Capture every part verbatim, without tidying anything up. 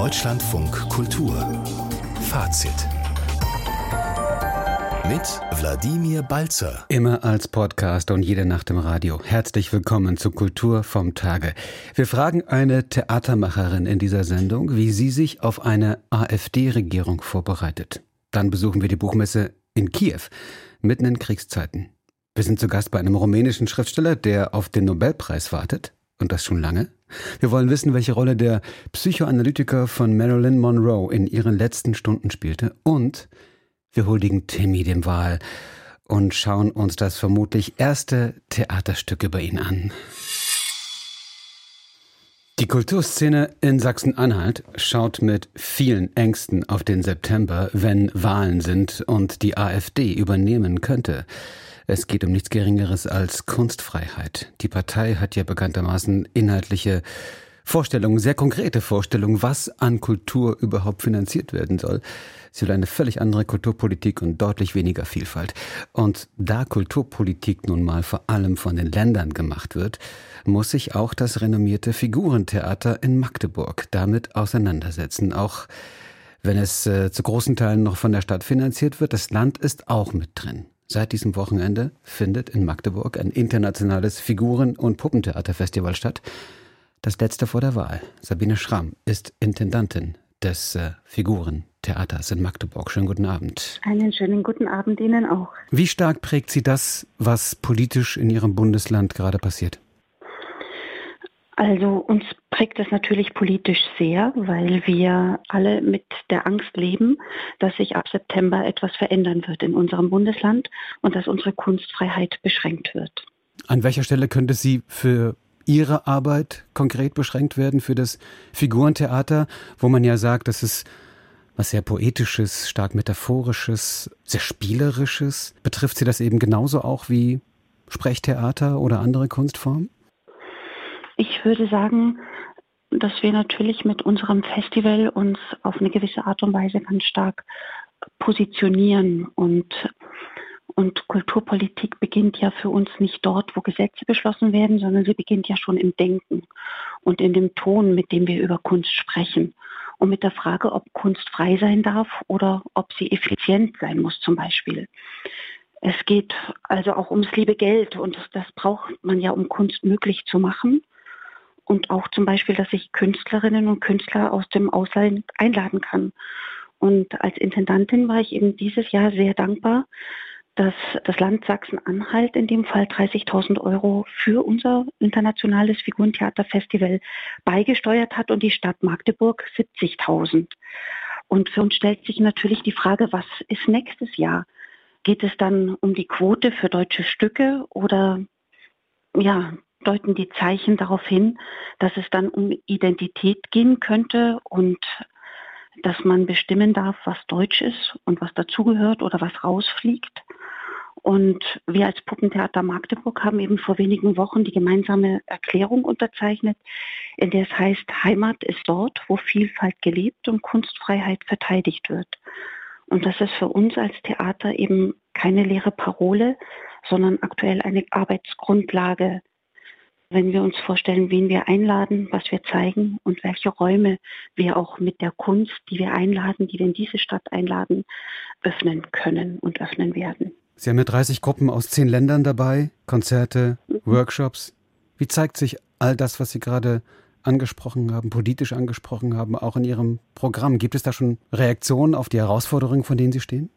Deutschlandfunk Kultur Fazit mit Wladimir Balzer. Immer als Podcast und jede Nacht im Radio. Herzlich willkommen zu Kultur vom Tage. Wir fragen eine Theatermacherin in dieser Sendung, wie sie sich auf eine AfD-Regierung vorbereitet. Dann besuchen wir die Buchmesse in Kiew, mitten in Kriegszeiten. Wir sind zu Gast bei einem rumänischen Schriftsteller, der auf den Nobelpreis wartet. Und das schon lange. Wir wollen wissen, welche Rolle der Psychoanalytiker von Marilyn Monroe in ihren letzten Stunden spielte. Und wir huldigen Timmy dem Wal und schauen uns das vermutlich erste Theaterstück über ihn an. Die Kulturszene in Sachsen-Anhalt schaut mit vielen Ängsten auf den September, wenn Wahlen sind und die AfD übernehmen könnte. Es geht um nichts Geringeres als Kunstfreiheit. Die Partei hat ja bekanntermaßen inhaltliche Vorstellungen, sehr konkrete Vorstellungen, was an Kultur überhaupt finanziert werden soll. Sie will eine völlig andere Kulturpolitik und deutlich weniger Vielfalt. Und da Kulturpolitik nun mal vor allem von den Ländern gemacht wird, muss sich auch das renommierte Figurentheater in Magdeburg damit auseinandersetzen. Auch wenn es äh, zu großen Teilen noch von der Stadt finanziert wird, das Land ist auch mit drin. Seit diesem Wochenende findet in Magdeburg ein internationales Figuren- und Puppentheaterfestival statt. Das letzte vor der Wahl. Sabine Schramm ist Intendantin des äh, Figurentheaters in Magdeburg. Schönen guten Abend. Einen schönen guten Abend Ihnen auch. Wie stark prägt Sie das, was politisch in Ihrem Bundesland gerade passiert? Also uns prägt es natürlich politisch sehr, weil wir alle mit der Angst leben, dass sich ab September etwas verändern wird in unserem Bundesland und dass unsere Kunstfreiheit beschränkt wird. An welcher Stelle könnte sie für Ihre Arbeit konkret beschränkt werden, für das Figurentheater, wo man ja sagt, das ist was sehr Poetisches, stark Metaphorisches, sehr Spielerisches? Betrifft Sie das eben genauso auch wie Sprechtheater oder andere Kunstformen? Ich würde sagen, dass wir natürlich mit unserem Festival uns auf eine gewisse Art und Weise ganz stark positionieren und Und Kulturpolitik beginnt ja für uns nicht dort, wo Gesetze beschlossen werden, sondern sie beginnt ja schon im Denken und in dem Ton, mit dem wir über Kunst sprechen. Und mit der Frage, ob Kunst frei sein darf oder ob sie effizient sein muss zum Beispiel. Es geht also auch ums liebe Geld und das braucht man ja, um Kunst möglich zu machen. Und auch zum Beispiel, dass ich Künstlerinnen und Künstler aus dem Ausland einladen kann. Und als Intendantin war ich eben dieses Jahr sehr dankbar, dass das Land Sachsen-Anhalt in dem Fall dreißigtausend Euro für unser internationales Figurentheaterfestival beigesteuert hat und die Stadt Magdeburg siebzigtausend. Und für uns stellt sich natürlich die Frage, was ist nächstes Jahr? Geht es dann um die Quote für deutsche Stücke oder ja, deuten die Zeichen darauf hin, dass es dann um Identität gehen könnte und dass man bestimmen darf, was deutsch ist und was dazugehört oder was rausfliegt. Und wir als Puppentheater Magdeburg haben eben vor wenigen Wochen die gemeinsame Erklärung unterzeichnet, in der es heißt, Heimat ist dort, wo Vielfalt gelebt und Kunstfreiheit verteidigt wird. Und das ist für uns als Theater eben keine leere Parole, sondern aktuell eine Arbeitsgrundlage, wenn wir uns vorstellen, wen wir einladen, was wir zeigen und welche Räume wir auch mit der Kunst, die wir einladen, die wir in diese Stadt einladen, öffnen können und öffnen werden. Sie haben ja dreißig Gruppen aus zehn Ländern dabei, Konzerte, mhm. Workshops. Wie zeigt sich all das, was Sie gerade angesprochen haben, politisch angesprochen haben, auch in Ihrem Programm? Gibt es da schon Reaktionen auf die Herausforderungen, vor denen Sie stehen?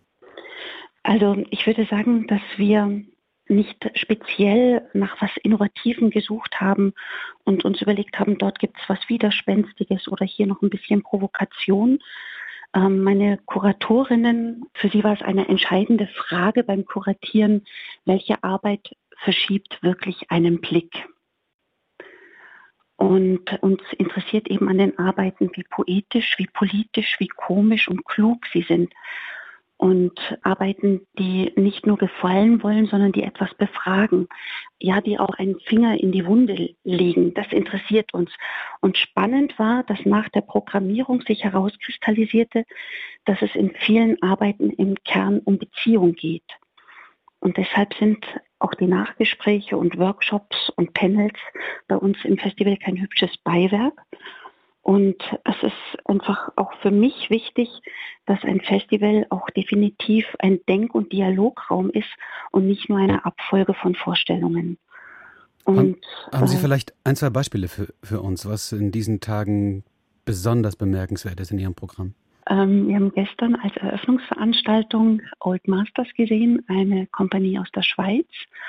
Also ich würde sagen, dass wir nicht speziell nach was Innovativem gesucht haben und uns überlegt haben, dort gibt es was Widerspenstiges oder hier noch ein bisschen Provokation. Ähm, meine Kuratorinnen, für sie war es eine entscheidende Frage beim Kuratieren, welche Arbeit verschiebt wirklich einen Blick. Und uns interessiert eben an den Arbeiten, wie poetisch, wie politisch, wie komisch und klug sie sind. Und Arbeiten, die nicht nur gefallen wollen, sondern die etwas befragen. Ja, die auch einen Finger in die Wunde legen. Das interessiert uns. Und spannend war, dass nach der Programmierung sich herauskristallisierte, dass es in vielen Arbeiten im Kern um Beziehung geht. Und deshalb sind auch die Nachgespräche und Workshops und Panels bei uns im Festival kein hübsches Beiwerk. Und es ist einfach auch für mich wichtig, dass ein Festival auch definitiv ein Denk- und Dialograum ist und nicht nur eine Abfolge von Vorstellungen. Und, haben, haben Sie äh, vielleicht ein, zwei Beispiele für, für uns, was in diesen Tagen besonders bemerkenswert ist in Ihrem Programm? Ähm, wir haben gestern als Eröffnungsveranstaltung Old Masters gesehen, eine Kompanie aus der Schweiz.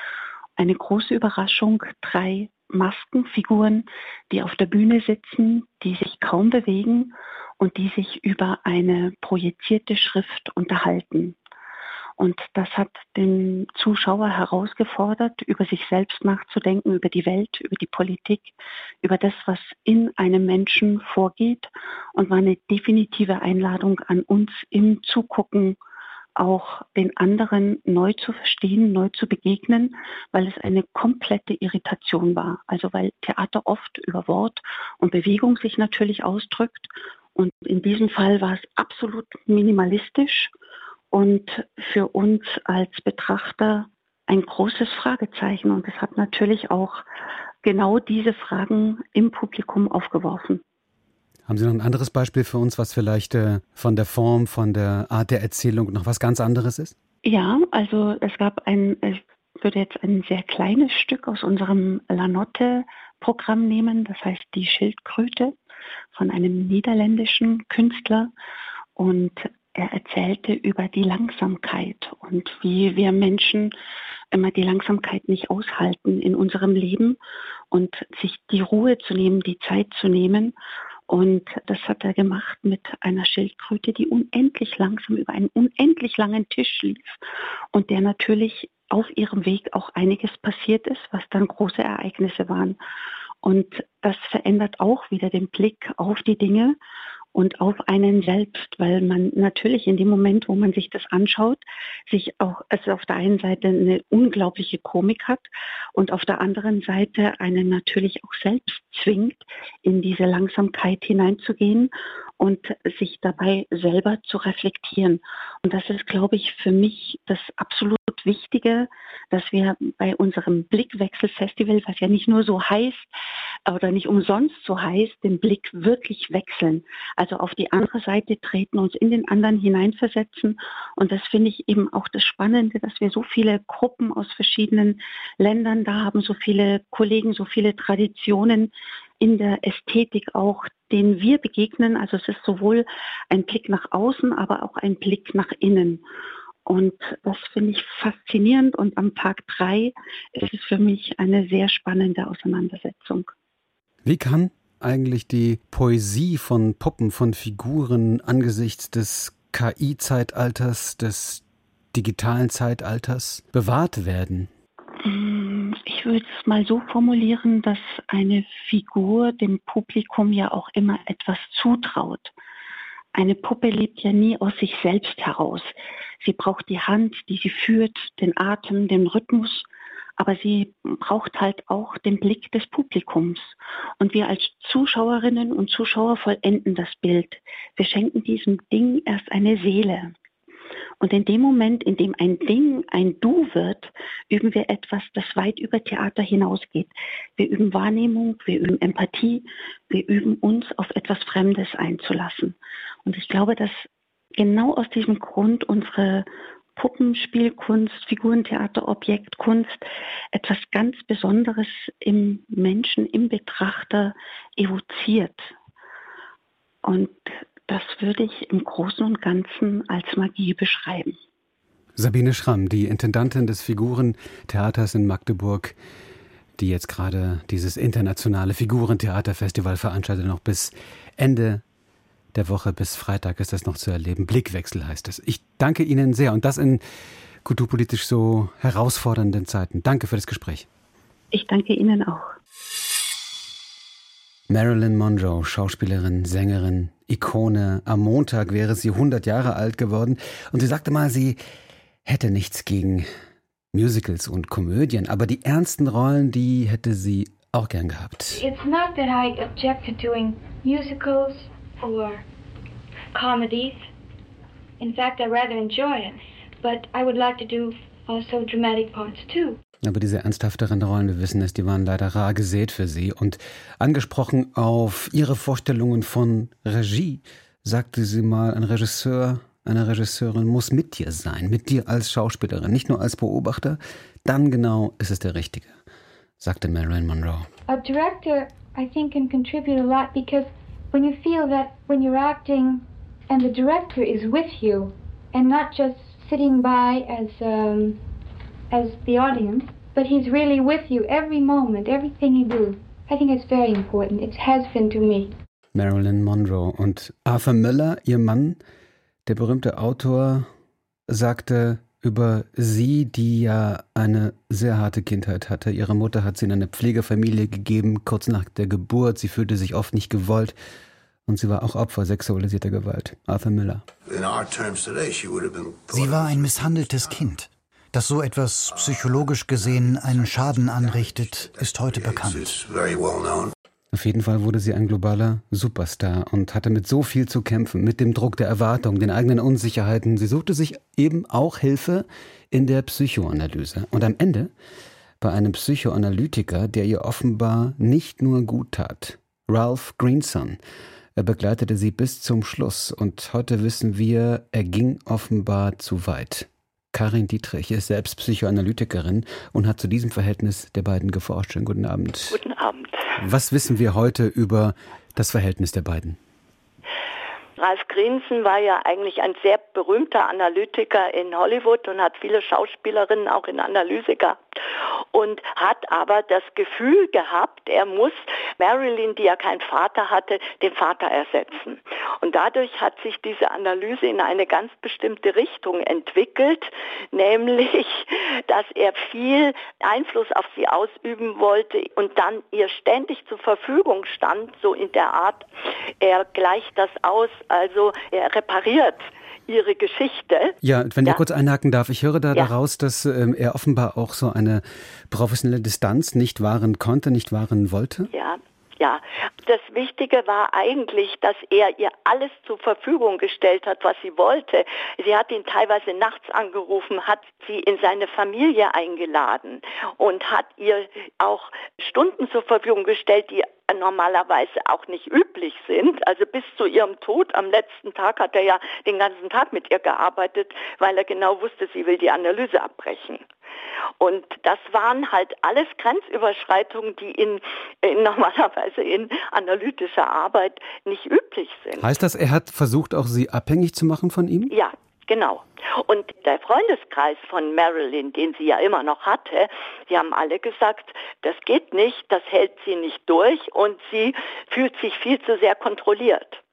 Eine große Überraschung, drei Maskenfiguren, die auf der Bühne sitzen, die sich kaum bewegen und die sich über eine projizierte Schrift unterhalten. Und das hat den Zuschauer herausgefordert, über sich selbst nachzudenken, über die Welt, über die Politik, über das, was in einem Menschen vorgeht, und war eine definitive Einladung an uns im Zugucken, auch den anderen neu zu verstehen, neu zu begegnen, weil es eine komplette Irritation war. Also weil Theater oft über Wort und Bewegung sich natürlich ausdrückt. Und in diesem Fall war es absolut minimalistisch und für uns als Betrachter ein großes Fragezeichen. Und es hat natürlich auch genau diese Fragen im Publikum aufgeworfen. Haben Sie noch ein anderes Beispiel für uns, was vielleicht äh, von der Form, von der Art der Erzählung noch was ganz anderes ist? Ja, also es gab ein, ich würde jetzt ein sehr kleines Stück aus unserem Lanotte-Programm nehmen, das heißt Die Schildkröte von einem niederländischen Künstler, und er erzählte über die Langsamkeit und wie wir Menschen immer die Langsamkeit nicht aushalten in unserem Leben und sich die Ruhe zu nehmen, die Zeit zu nehmen. Und das hat er gemacht mit einer Schildkröte, die unendlich langsam über einen unendlich langen Tisch lief und der natürlich auf ihrem Weg auch einiges passiert ist, was dann große Ereignisse waren. Und das verändert auch wieder den Blick auf die Dinge und auf einen selbst, weil man natürlich in dem Moment, wo man sich das anschaut, sich auch, also auf der einen Seite eine unglaubliche Komik hat und auf der anderen Seite einen natürlich auch selbst zwingt, in diese Langsamkeit hineinzugehen und sich dabei selber zu reflektieren. Und das ist, glaube ich, für mich das absolut Wichtige, dass wir bei unserem Blickwechsel-Festival, was ja nicht nur so heißt oder nicht umsonst so heißt, den Blick wirklich wechseln. Also auf die andere Seite treten, uns in den anderen hineinversetzen. Und das finde ich eben auch das Spannende, dass wir so viele Gruppen aus verschiedenen Ländern da haben, so viele Kollegen, so viele Traditionen in der Ästhetik auch, denen wir begegnen. Also es ist sowohl ein Blick nach außen, aber auch ein Blick nach innen. Und das finde ich faszinierend, und am Tag drei ist es für mich eine sehr spannende Auseinandersetzung. Wie kann eigentlich die Poesie von Puppen, von Figuren angesichts des K I-Zeitalters, des digitalen Zeitalters bewahrt werden? Ich würde es mal so formulieren, dass eine Figur dem Publikum ja auch immer etwas zutraut. Eine Puppe lebt ja nie aus sich selbst heraus. Sie braucht die Hand, die sie führt, den Atem, den Rhythmus, aber sie braucht halt auch den Blick des Publikums. Und wir als Zuschauerinnen und Zuschauer vollenden das Bild. Wir schenken diesem Ding erst eine Seele. Und in dem Moment, in dem ein Ding ein Du wird, üben wir etwas, das weit über Theater hinausgeht. Wir üben Wahrnehmung, wir üben Empathie, wir üben uns auf etwas Fremdes einzulassen. Und ich glaube, dass genau aus diesem Grund unsere Puppenspielkunst, Figurentheater, Objektkunst etwas ganz Besonderes im Menschen, im Betrachter evoziert. Und das würde ich im Großen und Ganzen als Magie beschreiben. Sabine Schramm, die Intendantin des Figurentheaters in Magdeburg, die jetzt gerade dieses internationale Figurentheaterfestival veranstaltet, noch bis Ende der Woche, bis Freitag ist das noch zu erleben. Blickwechsel heißt es. Ich danke Ihnen sehr, und das in kulturpolitisch so herausfordernden Zeiten. Danke für das Gespräch. Ich danke Ihnen auch. Marilyn Monroe, Schauspielerin, Sängerin, Ikone. Am Montag wäre sie hundert Jahre alt geworden. Und sie sagte mal, sie hätte nichts gegen Musicals und Komödien, aber die ernsten Rollen, die hätte sie auch gern gehabt. It's not that I object to doing musicals or comedies. In fact, I rather enjoy it. But I would like to do also dramatic parts too. Aber diese ernsthafteren Rollen, wir wissen es, die waren leider rar gesät für Sie. Und angesprochen auf Ihre Vorstellungen von Regie, sagte sie mal, ein Regisseur, eine Regisseurin muss mit dir sein, mit dir als Schauspielerin, nicht nur als Beobachter, dann genau ist es der Richtige, sagte Marilyn Monroe. A director, I think, can contribute a lot because when you feel that when you're acting and the director is with you and not just sitting by as um, as the audience, but he's really with you every moment, everything you do. I think it's very important. It has been to me. Marilyn Monroe. Und Arthur Miller, ihr Mann, der berühmte Autor, sagte über sie, die ja eine sehr harte Kindheit hatte. Ihre Mutter hat sie in eine Pflegefamilie gegeben, kurz nach der Geburt. Sie fühlte sich oft nicht gewollt und sie war auch Opfer sexualisierter Gewalt. Arthur Miller. Sie war ein misshandeltes Kind. Dass so etwas psychologisch gesehen einen Schaden anrichtet, ist heute bekannt. Auf jeden Fall wurde sie ein globaler Superstar und hatte mit so viel zu kämpfen, mit dem Druck der Erwartung, den eigenen Unsicherheiten. Sie suchte sich eben auch Hilfe in der Psychoanalyse. Und am Ende bei einem Psychoanalytiker, der ihr offenbar nicht nur gut tat. Ralph Greenson. Er begleitete sie bis zum Schluss. Und heute wissen wir, er ging offenbar zu weit. Karin Dietrich ist selbst Psychoanalytikerin und hat zu diesem Verhältnis der beiden geforscht. Schönen guten Abend. Guten Abend. Was wissen wir heute über das Verhältnis der beiden? Ralph Greenson war ja eigentlich ein sehr berühmter Analytiker in Hollywood und hat viele Schauspielerinnen auch in Analyse gehabt und hat aber das Gefühl gehabt, er muss Marilyn, die ja keinen Vater hatte, den Vater ersetzen. Und dadurch hat sich diese Analyse in eine ganz bestimmte Richtung entwickelt, nämlich, dass er viel Einfluss auf sie ausüben wollte und dann ihr ständig zur Verfügung stand, so in der Art, er gleicht das aus, also er repariert ihre Geschichte. Ja, wenn ja. ich kurz einhaken darf, ich höre da ja. daraus, dass ähm, er offenbar auch so eine professionelle Distanz nicht wahren konnte, nicht wahren wollte. Ja. Ja, das Wichtige war eigentlich, dass er ihr alles zur Verfügung gestellt hat, was sie wollte. Sie hat ihn teilweise nachts angerufen, hat sie in seine Familie eingeladen und hat ihr auch Stunden zur Verfügung gestellt, die normalerweise auch nicht üblich sind. Also bis zu ihrem Tod am letzten Tag hat er ja den ganzen Tag mit ihr gearbeitet, weil er genau wusste, sie will die Analyse abbrechen. Und das waren halt alles Grenzüberschreitungen, die in, in normalerweise in analytischer Arbeit nicht üblich sind. Heißt das, er hat versucht, auch sie abhängig zu machen von ihm? Ja, genau. Und der Freundeskreis von Marilyn, den sie ja immer noch hatte, die haben alle gesagt, das geht nicht, das hält sie nicht durch und sie fühlt sich viel zu sehr kontrolliert.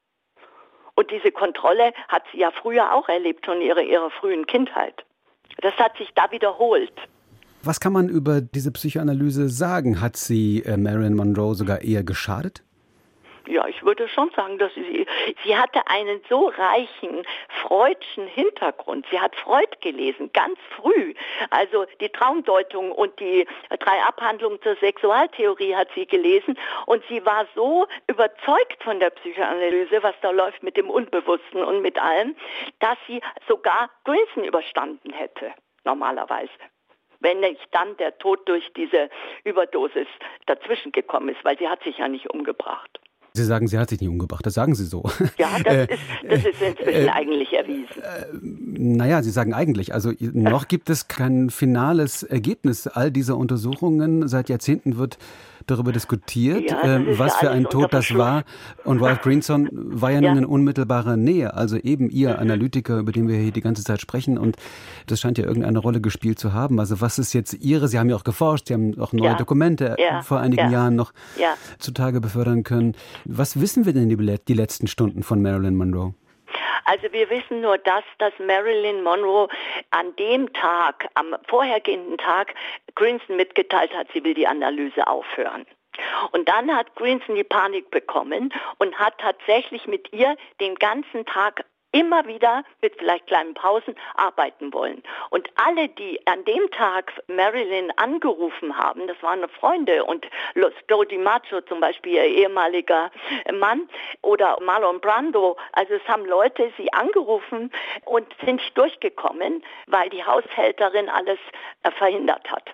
Und diese Kontrolle hat sie ja früher auch erlebt, schon in ihrer, ihrer frühen Kindheit. Das hat sich da wiederholt. Was kann man über diese Psychoanalyse sagen? Hat sie äh, Marilyn Monroe sogar eher geschadet? Ja, ich würde schon sagen, dass sie, sie hatte einen so reichen Freudschen Hintergrund. Sie hat Freud gelesen, ganz früh. Also die Traumdeutung und die drei Abhandlungen zur Sexualtheorie hat sie gelesen. Und sie war so überzeugt von der Psychoanalyse, was da läuft mit dem Unbewussten und mit allem, dass sie sogar Greenson überstanden hätte, normalerweise. Wenn nicht dann der Tod durch diese Überdosis dazwischen gekommen ist, weil sie hat sich ja nicht umgebracht. Sie sagen, sie hat sich nicht umgebracht, das sagen Sie so. Ja, das, äh, ist, das ist inzwischen äh, eigentlich erwiesen. Äh, naja, Sie sagen eigentlich, also noch gibt es kein finales Ergebnis all dieser Untersuchungen. Seit Jahrzehnten wird darüber diskutiert, ja, äh, was ja für ein Tod das war. Und Ralph Greenson war ja, ja nun in unmittelbarer Nähe, also eben Ihr mhm. Analytiker, über den wir hier die ganze Zeit sprechen. Und das scheint ja irgendeine Rolle gespielt zu haben. Also was ist jetzt Ihre, Sie haben ja auch geforscht, Sie haben auch neue ja. Dokumente ja. vor einigen ja. Jahren noch ja. zutage befördern können. Was wissen wir denn die, die letzten Stunden von Marilyn Monroe? Also wir wissen nur das, dass Marilyn Monroe an dem Tag, am vorhergehenden Tag, Greenson mitgeteilt hat, sie will die Analyse aufhören. Und dann hat Greenson die Panik bekommen und hat tatsächlich mit ihr den ganzen Tag immer wieder mit vielleicht kleinen Pausen arbeiten wollen. Und alle, die an dem Tag Marilyn angerufen haben, das waren Freunde und Joe DiMaggio zum Beispiel, ihr ehemaliger Mann, oder Marlon Brando, also es haben Leute sie angerufen und sind nicht durchgekommen, weil die Haushälterin alles verhindert hat.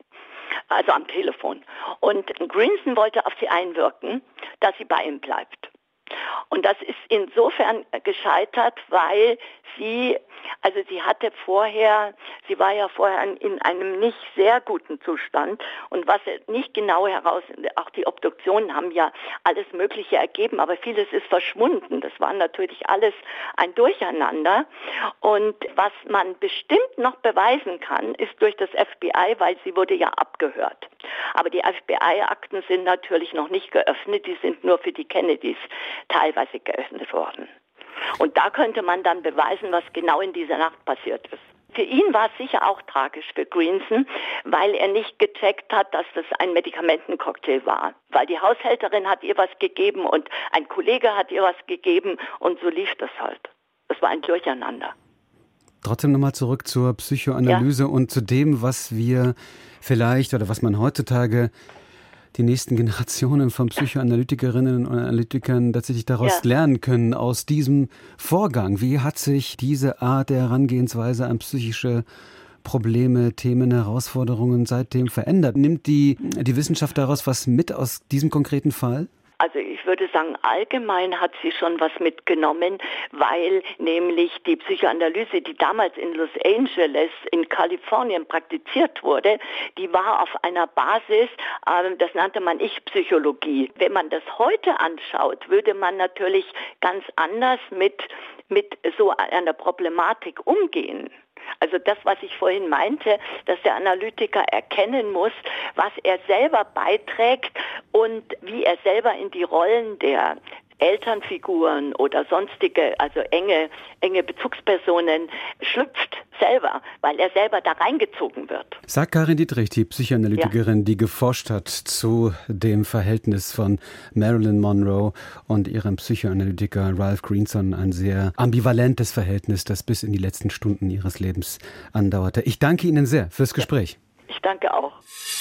also am Telefon. Und Greenson wollte auf sie einwirken, dass sie bei ihm bleibt. Und das ist insofern gescheitert, weil sie, also sie hatte vorher, sie war ja vorher in einem nicht sehr guten Zustand und was nicht genau heraus, auch die Obduktionen haben ja alles Mögliche ergeben, aber vieles ist verschwunden. Das war natürlich alles ein Durcheinander und was man bestimmt noch beweisen kann, ist durch das F B I, weil sie wurde ja abgehört. Aber die F B I-Akten sind natürlich noch nicht geöffnet, die sind nur für die Kennedys teilweise geöffnet worden. Und da könnte man dann beweisen, was genau in dieser Nacht passiert ist. Für ihn war es sicher auch tragisch für Greenson, weil er nicht gecheckt hat, dass das ein Medikamentencocktail war. Weil die Haushälterin hat ihr was gegeben und ein Kollege hat ihr was gegeben und so lief das halt. Das war ein Durcheinander. Trotzdem nochmal zurück zur Psychoanalyse ja. und zu dem, was wir vielleicht oder was man heutzutage die nächsten Generationen von Psychoanalytikerinnen und Analytikern tatsächlich daraus ja. lernen können, aus diesem Vorgang. Wie hat sich diese Art der Herangehensweise an psychische Probleme, Themen, Herausforderungen seitdem verändert? Nimmt die, die Wissenschaft daraus was mit aus diesem konkreten Fall? Also ich würde sagen, allgemein hat sie schon was mitgenommen, weil nämlich die Psychoanalyse, die damals in Los Angeles in Kalifornien praktiziert wurde, die war auf einer Basis, äh, das nannte man Ich-Psychologie. Wenn man das heute anschaut, würde man natürlich ganz anders mit, mit so einer Problematik umgehen. Also das, was ich vorhin meinte, dass der Analytiker erkennen muss, was er selber beiträgt und wie er selber in die Rollen der Elternfiguren oder sonstige, also enge, enge Bezugspersonen schlüpft selber, weil er selber da reingezogen wird. Sagt Karin Dietrich, die Psychoanalytikerin, ja. die geforscht hat zu dem Verhältnis von Marilyn Monroe und ihrem Psychoanalytiker Ralph Greenson, ein sehr ambivalentes Verhältnis, das bis in die letzten Stunden ihres Lebens andauerte. Ich danke Ihnen sehr fürs Gespräch. Ich danke auch.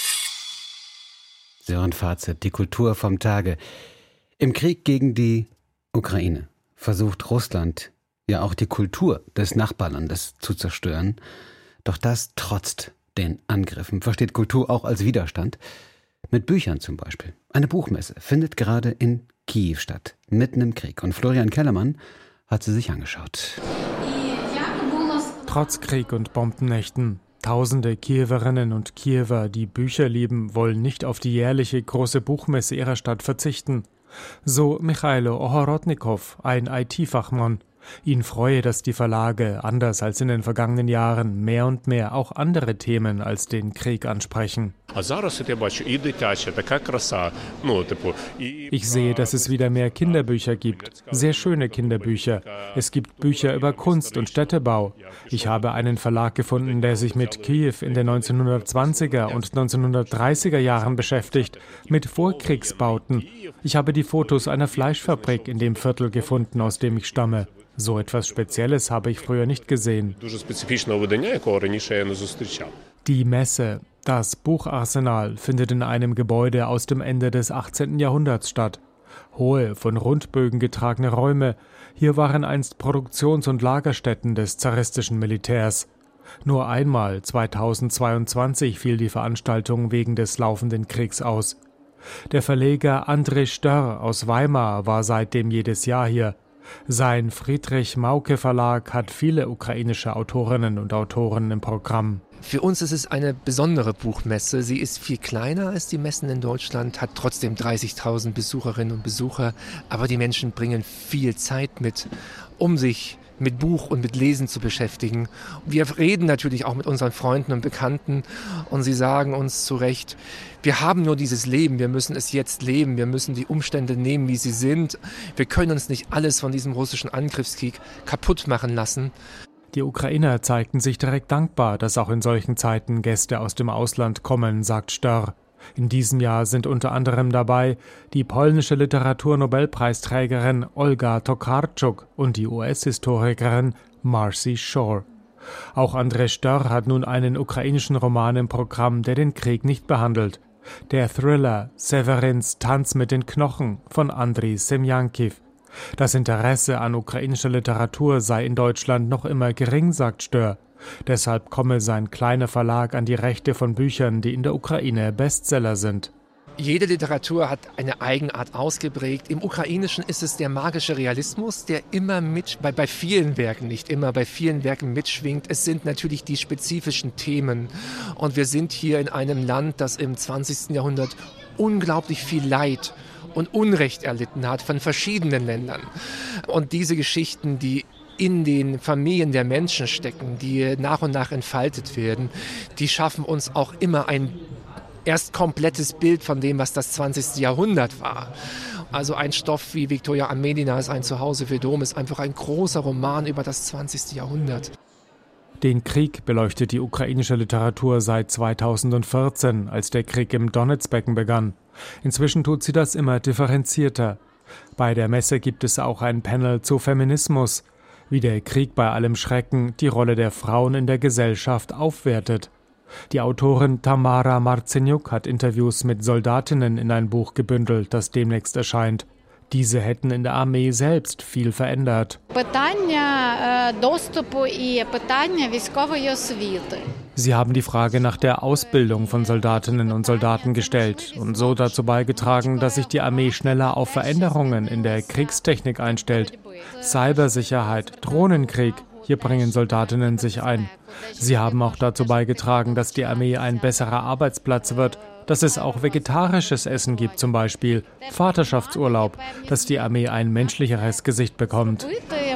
Sören Fazit, die Kultur vom Tage. Im Krieg gegen die Ukraine versucht Russland ja auch die Kultur des Nachbarlandes zu zerstören. Doch das trotzt den Angriffen. Versteht Kultur auch als Widerstand? Mit Büchern zum Beispiel. Eine Buchmesse findet gerade in Kiew statt, mitten im Krieg. Und Florian Kellermann hat sie sich angeschaut. Trotz Krieg und Bombennächten. Tausende Kiewerinnen und Kiewer, die Bücher lieben, wollen nicht auf die jährliche große Buchmesse ihrer Stadt verzichten. So Michailo Ohorodnikow, ein I T-Fachmann. Ihn freue, dass die Verlage, anders als in den vergangenen Jahren, mehr und mehr auch andere Themen als den Krieg ansprechen. Ich sehe, dass es wieder mehr Kinderbücher gibt, sehr schöne Kinderbücher. Es gibt Bücher über Kunst und Städtebau. Ich habe einen Verlag gefunden, der sich mit Kiew in den neunzehnhundertzwanziger und neunzehnhundertdreißiger Jahren beschäftigt, mit Vorkriegsbauten. Ich habe die Fotos einer Fleischfabrik in dem Viertel gefunden, aus dem ich stamme. So etwas Spezielles habe ich früher nicht gesehen. Die Messe, das Bucharsenal, findet in einem Gebäude aus dem Ende des achtzehnten Jahrhunderts statt. Hohe, von Rundbögen getragene Räume. Hier waren einst Produktions- und Lagerstätten des zaristischen Militärs. Nur einmal, zweitausendzweiundzwanzig, fiel die Veranstaltung wegen des laufenden Kriegs aus. Der Verleger André Störr aus Weimar war seitdem jedes Jahr hier. Sein Friedrich-Mauke-Verlag hat viele ukrainische Autorinnen und Autoren im Programm. Für uns ist es eine besondere Buchmesse. Sie ist viel kleiner als die Messen in Deutschland, hat trotzdem dreißigtausend Besucherinnen und Besucher. Aber die Menschen bringen viel Zeit mit, um sich mit Buch und mit Lesen zu beschäftigen. Wir reden natürlich auch mit unseren Freunden und Bekannten und sie sagen uns zu Recht, wir haben nur dieses Leben, wir müssen es jetzt leben, wir müssen die Umstände nehmen, wie sie sind. Wir können uns nicht alles von diesem russischen Angriffskrieg kaputt machen lassen. Die Ukrainer zeigten sich direkt dankbar, dass auch in solchen Zeiten Gäste aus dem Ausland kommen, sagt Störr. In diesem Jahr sind unter anderem dabei die polnische Literaturnobelpreisträgerin Olga Tokarczuk und die U S-Historikerin Marcy Shore. Auch André Störr hat nun einen ukrainischen Roman im Programm, der den Krieg nicht behandelt. Der Thriller Severins Tanz mit den Knochen von Andriy Semjankiv. Das Interesse an ukrainischer Literatur sei in Deutschland noch immer gering, sagt Stör. Deshalb komme sein kleiner Verlag an die Rechte von Büchern, die in der Ukraine Bestseller sind. Jede Literatur hat eine Eigenart ausgeprägt. Im Ukrainischen ist es der magische Realismus, der immer mit, bei, bei vielen Werken, nicht immer, bei vielen Werken mitschwingt. Es sind natürlich die spezifischen Themen. Und wir sind hier in einem Land, das im zwanzigsten Jahrhundert unglaublich viel Leid und Unrecht erlitten hat von verschiedenen Ländern. Und diese Geschichten, die in den Familien der Menschen stecken, die nach und nach entfaltet werden, die schaffen uns auch immer ein erst komplettes Bild von dem, was das zwanzigste Jahrhundert war. Also ein Stoff wie Viktoria Amelinas Ein Zuhause für Dom ist einfach ein großer Roman über das zwanzigste Jahrhundert. Den Krieg beleuchtet die ukrainische Literatur seit zweitausendvierzehn, als der Krieg im Donetsbecken begann. Inzwischen tut sie das immer differenzierter. Bei der Messe gibt es auch ein Panel zu Feminismus, wie der Krieg bei allem Schrecken die Rolle der Frauen in der Gesellschaft aufwertet. Die Autorin Tamara Marceniuk hat Interviews mit Soldatinnen in ein Buch gebündelt, das demnächst erscheint. Diese hätten in der Armee selbst viel verändert. Sie haben die Frage nach der Ausbildung von Soldatinnen und Soldaten gestellt und so dazu beigetragen, dass sich die Armee schneller auf Veränderungen in der Kriegstechnik einstellt. Cybersicherheit, Drohnenkrieg. Hier bringen Soldatinnen sich ein. Sie haben auch dazu beigetragen, dass die Armee ein besserer Arbeitsplatz wird, dass es auch vegetarisches Essen gibt, zum Beispiel Vaterschaftsurlaub, dass die Armee ein menschlicheres Gesicht bekommt.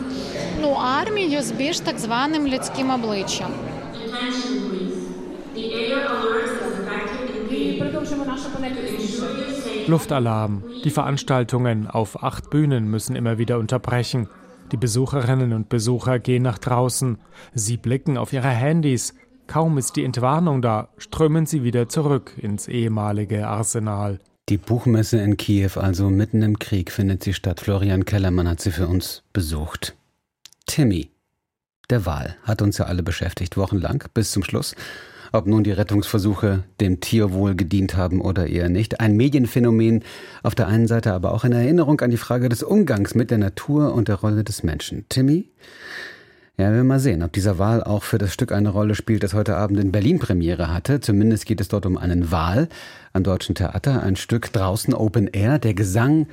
Luftalarm. Die Veranstaltungen auf acht Bühnen müssen immer wieder unterbrechen. Die Besucherinnen und Besucher gehen nach draußen. Sie blicken auf ihre Handys. Kaum ist die Entwarnung da, strömen sie wieder zurück ins ehemalige Arsenal. Die Buchmesse in Kiew, also mitten im Krieg, findet sie statt. Florian Kellermann hat sie für uns besucht. Timmy, der Wal, hat uns ja alle beschäftigt, wochenlang, bis zum Schluss. Ob nun die Rettungsversuche dem Tierwohl gedient haben oder eher nicht. Ein Medienphänomen auf der einen Seite, aber auch eine Erinnerung an die Frage des Umgangs mit der Natur und der Rolle des Menschen. Timmy? Ja, wir werden mal sehen, ob dieser Wal auch für das Stück eine Rolle spielt, das heute Abend in Berlin Premiere hatte. Zumindest geht es dort um einen Wal am Deutschen Theater. Ein Stück draußen Open Air, der Gesang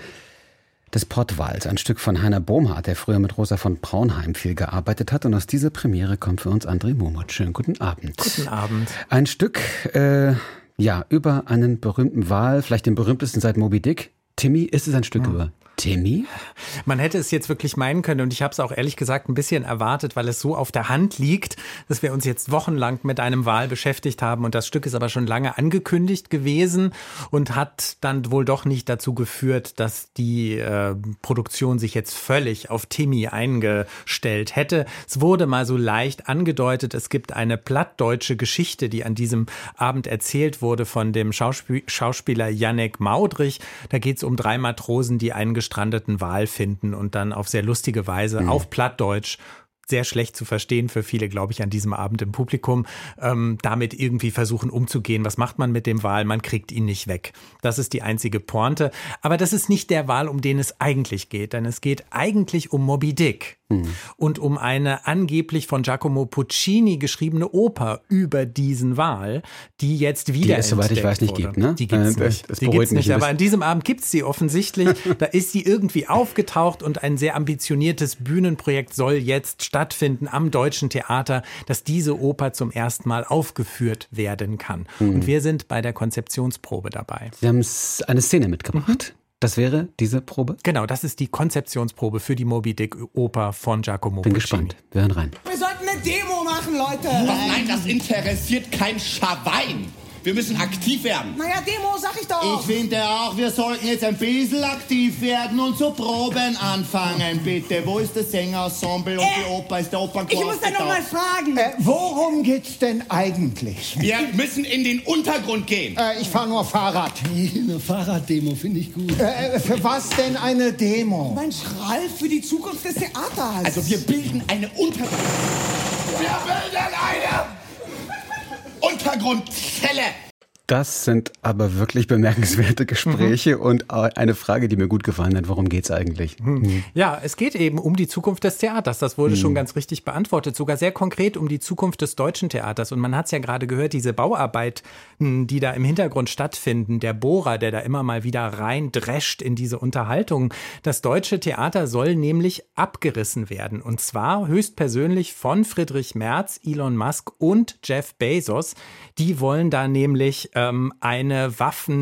des Pottwals, ein Stück von Heiner Bomhardt, der früher mit Rosa von Braunheim viel gearbeitet hat. Und aus dieser Premiere kommt für uns André Momot. Schönen guten Abend. Guten Abend. Ein Stück, äh, ja, über einen berühmten Wal, vielleicht den berühmtesten seit Moby Dick. Timmy, ist es ein Stück hm. über Timmy? Man hätte es jetzt wirklich meinen können und ich habe es auch ehrlich gesagt ein bisschen erwartet, weil es so auf der Hand liegt, dass wir uns jetzt wochenlang mit einem Wal beschäftigt haben und das Stück ist aber schon lange angekündigt gewesen und hat dann wohl doch nicht dazu geführt, dass die äh, Produktion sich jetzt völlig auf Timmy eingestellt hätte. Es wurde mal so leicht angedeutet, es gibt eine plattdeutsche Geschichte, die an diesem Abend erzählt wurde von dem Schauspiel- Schauspieler Jannek Maudrich. Da geht es um drei Matrosen, die einen gestrandeten Wal finden und dann auf sehr lustige Weise mhm. auf Plattdeutsch, sehr schlecht zu verstehen für viele, glaube ich, an diesem Abend im Publikum, ähm, damit irgendwie versuchen umzugehen. Was macht man mit dem Wal? Man kriegt ihn nicht weg. Das ist die einzige Pointe. Aber das ist nicht der Wal, um den es eigentlich geht, denn es geht eigentlich um Moby Dick. Mhm. Und um eine angeblich von Giacomo Puccini geschriebene Oper über diesen Wal, die jetzt wieder die es, soweit ich weiß, nicht wurde. gibt, ne? Die gibt's äh, nicht. Die gibt's nicht, aber an diesem Abend gibt's sie offensichtlich. Da ist sie irgendwie aufgetaucht und ein sehr ambitioniertes Bühnenprojekt soll jetzt stattfinden am Deutschen Theater, dass diese Oper zum ersten Mal aufgeführt werden kann. Mhm. Und wir sind bei der Konzeptionsprobe dabei. Sie haben eine Szene mitgebracht. Mhm. Das wäre diese Probe? Genau, das ist die Konzeptionsprobe für die Moby Dick Oper von Giacomo Bin Puccini. Bin gespannt. Wir hören rein. Wir sollten eine Demo machen, Leute. Ach nein, das interessiert kein Schawein. Wir müssen aktiv werden. Naja, Demo, sag ich doch. Ich finde auch, wir sollten jetzt ein bisschen aktiv werden und zu Proben anfangen, bitte. Wo ist das Sängerensemble und äh, die Oper? Ist der Opernchor? Ich muss da noch mal fragen. Äh, worum geht's denn eigentlich? Wir müssen in den Untergrund gehen. Äh, ich fahre nur Fahrrad. Eine Fahrraddemo finde ich gut. Äh, für was denn eine Demo? Mensch, Ralf, für die Zukunft des Theaters. Also wir bilden eine Untergrund... Wir bilden eine... Untergrundzelle. Das sind aber wirklich bemerkenswerte Gespräche mhm. und eine Frage, die mir gut gefallen hat. Worum geht's eigentlich? Mhm. Ja, es geht eben um die Zukunft des Theaters. Das wurde mhm. schon ganz richtig beantwortet. Sogar sehr konkret um die Zukunft des deutschen Theaters. Und man hat es ja gerade gehört, diese Bauarbeiten, die da im Hintergrund stattfinden, der Bohrer, der da immer mal wieder reindrescht in diese Unterhaltung. Das deutsche Theater soll nämlich abgerissen werden. Und zwar höchstpersönlich von Friedrich Merz, Elon Musk und Jeff Bezos. Die wollen da nämlich ähm, eine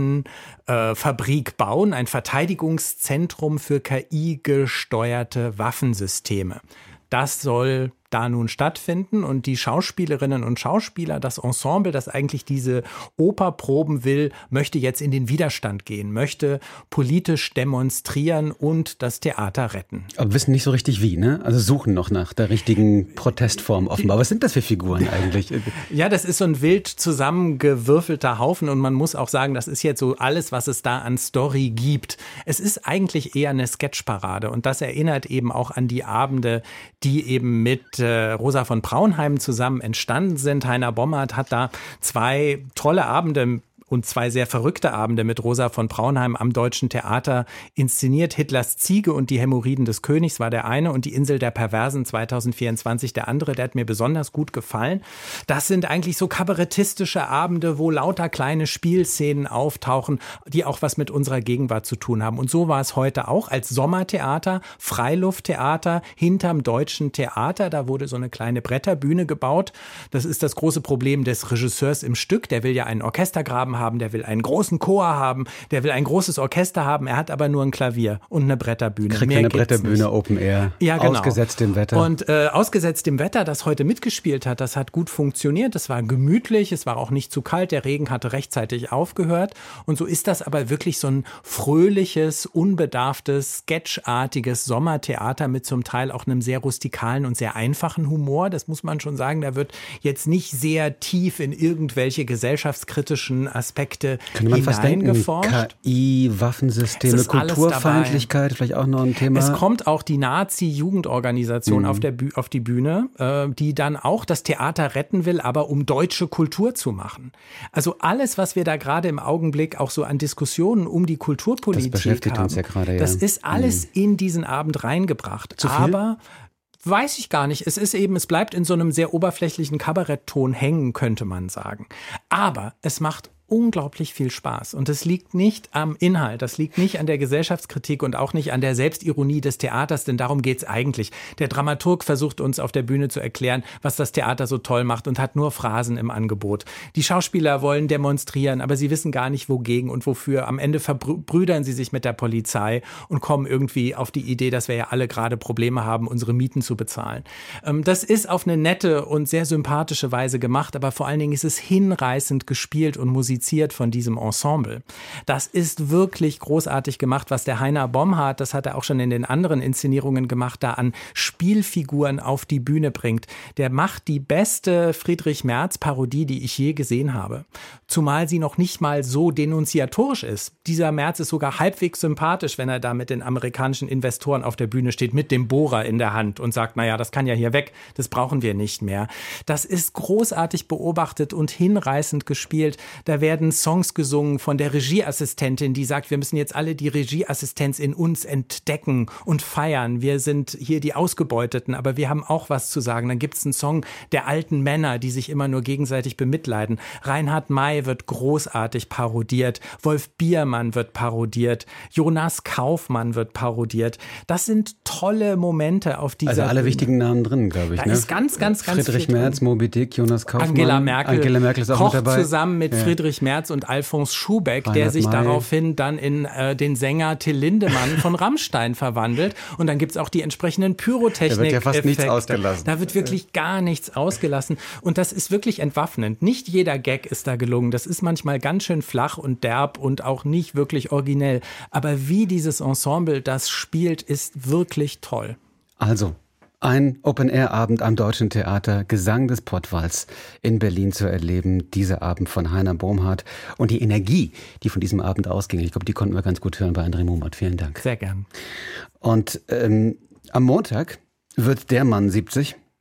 Waffenfabrik äh, bauen, ein Verteidigungszentrum für K I-gesteuerte Waffensysteme. Das soll da nun stattfinden und die Schauspielerinnen und Schauspieler, das Ensemble, das eigentlich diese Oper proben will, möchte jetzt in den Widerstand gehen, möchte politisch demonstrieren und das Theater retten. Aber wissen nicht so richtig wie, ne? Also suchen noch nach der richtigen Protestform offenbar. Was sind das für Figuren eigentlich? Ja, das ist so ein wild zusammengewürfelter Haufen und man muss auch sagen, das ist jetzt so alles, was es da an Story gibt. Es ist eigentlich eher eine Sketchparade und das erinnert eben auch an die Abende, die eben mit Rosa von Braunheim zusammen entstanden sind. Heiner Bomhard hat da zwei tolle Abende und zwei sehr verrückte Abende mit Rosa von Braunheim am Deutschen Theater inszeniert. Hitlers Ziege und die Hämorrhoiden des Königs war der eine und die Insel der Perversen zwanzig vierundzwanzig der andere. Der hat mir besonders gut gefallen. Das sind eigentlich so kabarettistische Abende, wo lauter kleine Spielszenen auftauchen, die auch was mit unserer Gegenwart zu tun haben. Und so war es heute auch als Sommertheater, Freilufttheater hinterm Deutschen Theater. Da wurde so eine kleine Bretterbühne gebaut. Das ist das große Problem des Regisseurs im Stück. Der will ja einen Orchestergraben haben. haben, der will einen großen Chor haben, der will ein großes Orchester haben, er hat aber nur ein Klavier und eine Bretterbühne. Kriegt Mehr eine gibt's Bretterbühne nicht. Open Air, ja, genau. Ausgesetzt dem Wetter. Und äh, ausgesetzt dem Wetter, das heute mitgespielt hat, das hat gut funktioniert, das war gemütlich, es war auch nicht zu kalt, der Regen hatte rechtzeitig aufgehört und so ist das aber wirklich so ein fröhliches, unbedarftes, sketchartiges Sommertheater mit zum Teil auch einem sehr rustikalen und sehr einfachen Humor, das muss man schon sagen, da wird jetzt nicht sehr tief in irgendwelche gesellschaftskritischen Aspekte Könnte man fast denken, K I-Waffensysteme, Kulturfeindlichkeit, vielleicht auch noch ein Thema. Es kommt auch die Nazi-Jugendorganisation mhm. auf, der Büh- auf die Bühne, äh, die dann auch das Theater retten will, aber um deutsche Kultur zu machen. Also alles, was wir da gerade im Augenblick auch so an Diskussionen um die Kulturpolitik das beschäftigt haben, uns ja gerade, ja. das ist alles mhm. in diesen Abend reingebracht. Zu viel? Aber weiß ich gar nicht. Es ist eben, es bleibt in so einem sehr oberflächlichen Kabarettton hängen, könnte man sagen. Aber es macht unglaublich viel Spaß. Und das liegt nicht am Inhalt, das liegt nicht an der Gesellschaftskritik und auch nicht an der Selbstironie des Theaters, denn darum geht's eigentlich. Der Dramaturg versucht uns auf der Bühne zu erklären, was das Theater so toll macht und hat nur Phrasen im Angebot. Die Schauspieler wollen demonstrieren, aber sie wissen gar nicht, wogegen und wofür. Am Ende verbrüdern sie sich mit der Polizei und kommen irgendwie auf die Idee, dass wir ja alle gerade Probleme haben, unsere Mieten zu bezahlen. Das ist auf eine nette und sehr sympathische Weise gemacht, aber vor allen Dingen ist es hinreißend gespielt und musiziert von diesem Ensemble. Das ist wirklich großartig gemacht, was der Heiner Bomhard, das hat er auch schon in den anderen Inszenierungen gemacht, da an Spielfiguren auf die Bühne bringt. Der macht die beste Friedrich Merz-Parodie, die ich je gesehen habe. Zumal sie noch nicht mal so denunziatorisch ist. Dieser Merz ist sogar halbwegs sympathisch, wenn er da mit den amerikanischen Investoren auf der Bühne steht, mit dem Bohrer in der Hand und sagt, naja, das kann ja hier weg, das brauchen wir nicht mehr. Das ist großartig beobachtet und hinreißend gespielt. Da werden Songs gesungen von der Regieassistentin, die sagt, wir müssen jetzt alle die Regieassistenz in uns entdecken und feiern. Wir sind hier die Ausgebeuteten, aber wir haben auch was zu sagen. Dann gibt es einen Song der alten Männer, die sich immer nur gegenseitig bemitleiden. Reinhard May wird großartig parodiert. Wolf Biermann wird parodiert. Jonas Kaufmann wird parodiert. Das sind tolle Momente auf dieser Also alle Bühne. Wichtigen Namen drin, glaube ich. Da ne? ist ganz, ganz, ganz Friedrich viel Merz, drin. Moby Dick, Jonas Kaufmann. Angela Merkel, Angela Merkel ist auch kocht mit dabei. zusammen mit ja. Friedrich Merz und Alfons Schubeck, Reinhard der sich May. daraufhin dann in äh, den Sänger Till Lindemann von Rammstein verwandelt. Und dann gibt es auch die entsprechenden Pyrotechnik. Da wird ja fast nichts Effekte. ausgelassen. Da wird wirklich gar nichts ausgelassen. Und das ist wirklich entwaffnend. Nicht jeder Gag ist da gelungen. Das ist manchmal ganz schön flach und derb und auch nicht wirklich originell. Aber wie dieses Ensemble das spielt, ist wirklich toll. Also, ein Open-Air-Abend am Deutschen Theater, Gesang des Pottwals in Berlin zu erleben. Dieser Abend von Heiner Bomhard. Und die Energie, die von diesem Abend ausging, ich glaube, die konnten wir ganz gut hören bei André Mummert. Vielen Dank. Sehr gern. Und ähm, am Montag wird der Mann siebzig,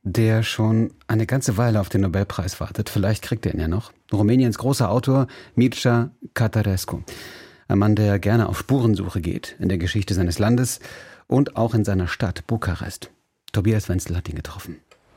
der schon eine ganze Weile auf den Nobelpreis wartet. Vielleicht kriegt er ihn ja noch. Rumäniens großer Autor Mircea Cătărescu. Ein Mann, der gerne auf Spurensuche geht in der Geschichte seines Landes und auch in seiner Stadt Bukarest. Tobias Wenzel hat ihn getroffen.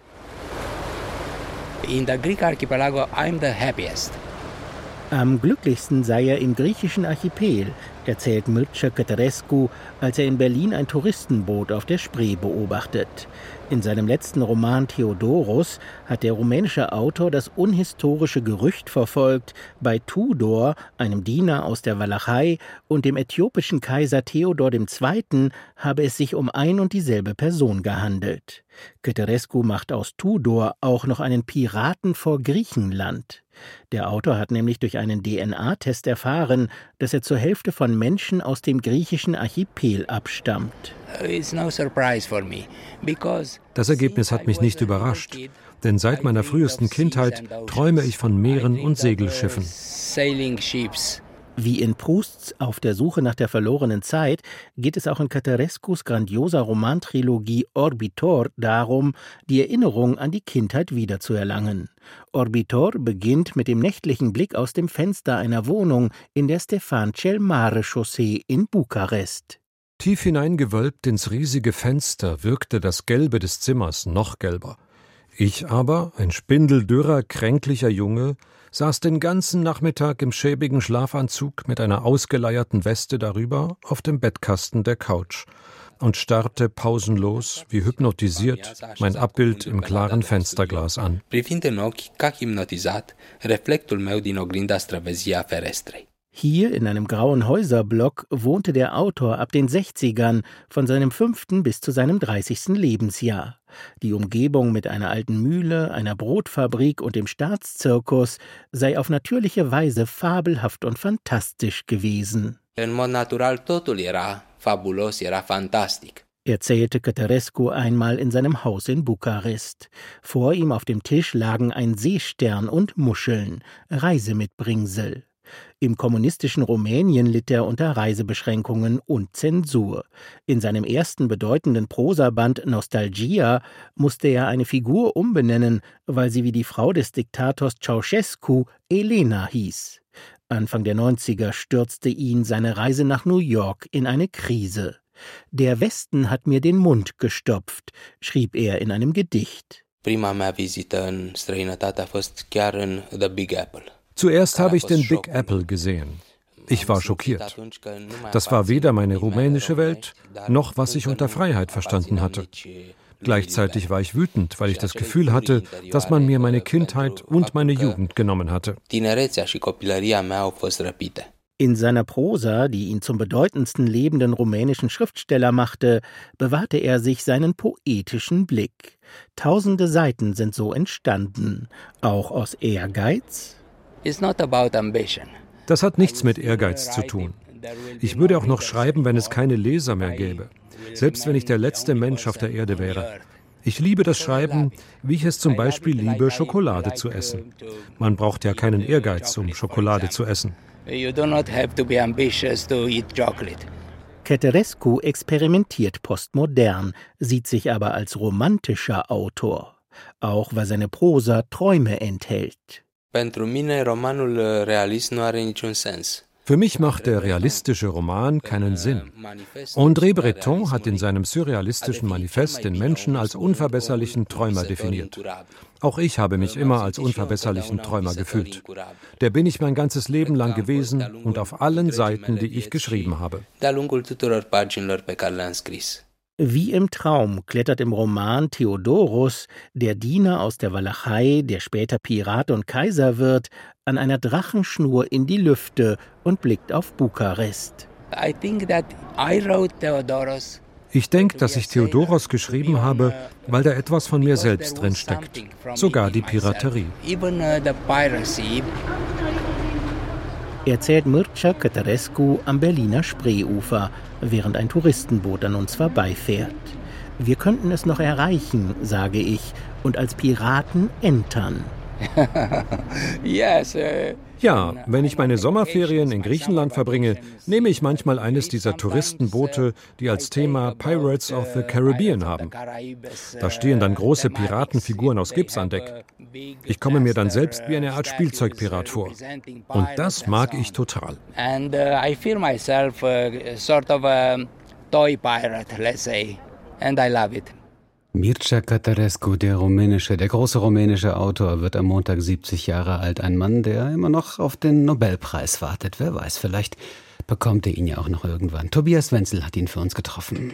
In the Greek archipelago I'm the happiest. Am glücklichsten sei er im griechischen Archipel, erzählt Mircea Cătărescu, als er in Berlin ein Touristenboot auf der Spree beobachtet. In seinem letzten Roman Theodoros hat der rumänische Autor das unhistorische Gerücht verfolgt, bei Tudor, einem Diener aus der Walachei, und dem äthiopischen Kaiser Theodor der Zweite. habe es sich um ein und dieselbe Person gehandelt. Cătărescu macht aus Tudor auch noch einen Piraten vor Griechenland. Der Autor hat nämlich durch einen D N A-Test erfahren, dass er zur Hälfte von Menschen aus dem griechischen Archipel abstammt. Das Ergebnis hat mich nicht überrascht, denn seit meiner frühesten Kindheit träume ich von Meeren und Segelschiffen. Wie in Prousts Auf der Suche nach der verlorenen Zeit geht es auch in Cătărescus grandioser Romantrilogie Orbitor darum, die Erinnerung an die Kindheit wiederzuerlangen. Orbitor beginnt mit dem nächtlichen Blick aus dem Fenster einer Wohnung in der Stefan cel Mare Chaussee in Bukarest. Tief hineingewölbt ins riesige Fenster wirkte das Gelbe des Zimmers noch gelber. Ich aber, ein spindeldürrer, kränklicher Junge, saß den ganzen Nachmittag im schäbigen Schlafanzug mit einer ausgeleierten Weste darüber auf dem Bettkasten der Couch und starrte pausenlos, wie hypnotisiert, mein Abbild im klaren Fensterglas an. Hier in einem grauen Häuserblock wohnte der Autor ab den sechzigern, von seinem fünften bis zu seinem dreißigsten Lebensjahr. Die Umgebung mit einer alten Mühle, einer Brotfabrik und dem Staatszirkus sei auf natürliche Weise fabelhaft und fantastisch gewesen. Erzählte Cătărescu einmal in seinem Haus in Bukarest. Vor ihm auf dem Tisch lagen ein Seestern und Muscheln, Reisemitbringsel. Im kommunistischen Rumänien litt er unter Reisebeschränkungen und Zensur. In seinem ersten bedeutenden Prosaband Nostalgia musste er eine Figur umbenennen, weil sie wie die Frau des Diktators Ceausescu Elena hieß. Anfang der neunziger stürzte ihn seine Reise nach New York in eine Krise. Der Westen hat mir den Mund gestopft, schrieb er in einem Gedicht. Prima mea vizită în străinătate a fost chiar în The Big Apple. Zuerst habe ich den Big Apple gesehen. Ich war schockiert. Das war weder meine rumänische Welt, noch was ich unter Freiheit verstanden hatte. Gleichzeitig war ich wütend, weil ich das Gefühl hatte, dass man mir meine Kindheit und meine Jugend genommen hatte. In seiner Prosa, die ihn zum bedeutendsten lebenden rumänischen Schriftsteller machte, bewahrte er sich seinen poetischen Blick. Tausende Seiten sind so entstanden, auch aus Ehrgeiz. Das hat nichts mit Ehrgeiz zu tun. Ich würde auch noch schreiben, wenn es keine Leser mehr gäbe. Selbst wenn ich der letzte Mensch auf der Erde wäre. Ich liebe das Schreiben, wie ich es zum Beispiel liebe, Schokolade zu essen. Man braucht ja keinen Ehrgeiz, um Schokolade zu essen. Cătărescu experimentiert postmodern, sieht sich aber als romantischer Autor. Auch weil seine Prosa Träume enthält. Für mich macht der realistische Roman keinen Sinn. André Breton hat in seinem surrealistischen Manifest den Menschen als unverbesserlichen Träumer definiert. Auch ich habe mich immer als unverbesserlichen Träumer gefühlt. Der bin ich mein ganzes Leben lang gewesen und auf allen Seiten, die ich geschrieben habe. Wie im Traum klettert im Roman Theodoros der Diener aus der Walachei, der später Pirat und Kaiser wird, an einer Drachenschnur in die Lüfte und blickt auf Bukarest. Ich denke, dass ich Theodoros geschrieben habe, weil da etwas von mir selbst drin steckt. Sogar die Piraterie. Erzählt Mircea Cătărescu am Berliner Spreeufer, während ein Touristenboot an uns vorbeifährt. Wir könnten es noch erreichen, sage ich, und als Piraten entern. Ja, wenn ich meine Sommerferien in Griechenland verbringe, nehme ich manchmal eines dieser Touristenboote, die als Thema Pirates of the Caribbean haben. Da stehen dann große Piratenfiguren aus Gips an Deck. Ich komme mir dann selbst wie eine Art Spielzeugpirat vor. Und das mag ich total. And uh, I feel myself uh, sort of a toy pirate, let's say. And I love it. Mircea Cătărescu, der rumänische, der große rumänische Autor, wird am Montag siebzig Jahre alt. Ein Mann, der immer noch auf den Nobelpreis wartet. Wer weiß, vielleicht bekommt er ihn ja auch noch irgendwann. Tobias Wenzel hat ihn für uns getroffen.